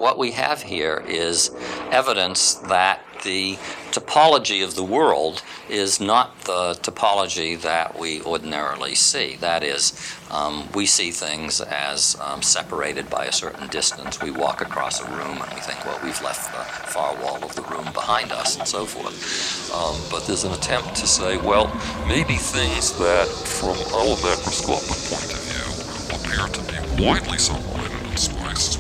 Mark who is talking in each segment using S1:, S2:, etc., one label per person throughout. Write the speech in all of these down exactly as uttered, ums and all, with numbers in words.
S1: what we have here is evidence that the topology of the world is not the topology that we ordinarily see. That is, um, we see things as um, separated by a certain distance. We walk across a room and we think, well, we've left the far wall of the room behind us and so forth. Um, but there's an attempt to say, well, maybe things that from our macroscopic point of view appear to be widely separated in space.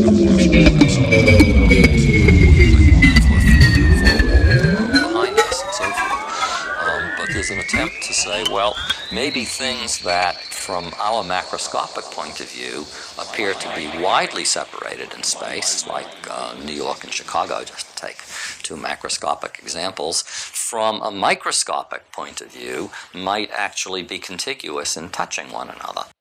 S1: behind us and so forth. Um, but there's an attempt to say, well, maybe things that from our macroscopic point of view appear to be widely separated in space, like uh, New York and Chicago, just to take two macroscopic examples, from a microscopic point of view might actually be contiguous in touching one another.